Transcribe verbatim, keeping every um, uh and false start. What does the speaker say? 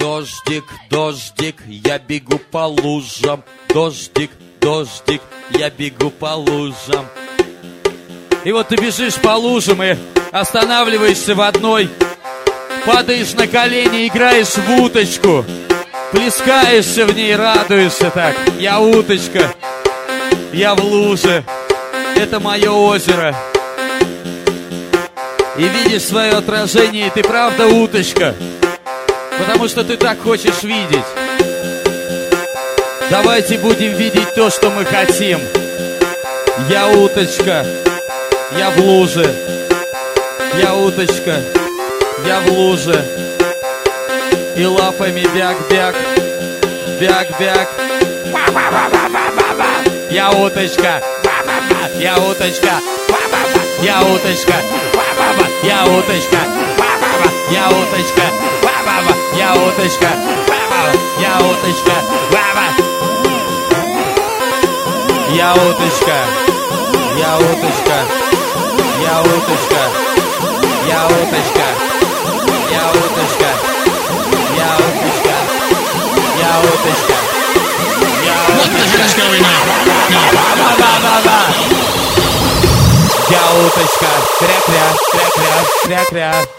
Дождик, дождик, я бегу по лужам. Дождик, дождик, я бегу по лужам. И вот ты бежишь по лужам и останавливаешься в одной, падаешь на колени, играешь в уточку, плескаешься в ней, радуешься так. Я уточка, я в луже, это мое озеро. И видишь свое отражение, и ты правда уточка, потому что ты так хочешь видеть. Давайте будем видеть то, что мы хотим. Я уточка, я в луже. Я уточка, я в луже. И лапами бяк-бяк, бяк-бяк. Я уточка, я уточка, я уточка, я уточка, я уточка, я уточка, я уточка, я уточка, я уточка, я уточка, я уточка, я уточка, я уточка, я уточка. What the hell is going on? Я уточка, кря-кря, кря-кря, кря-кря.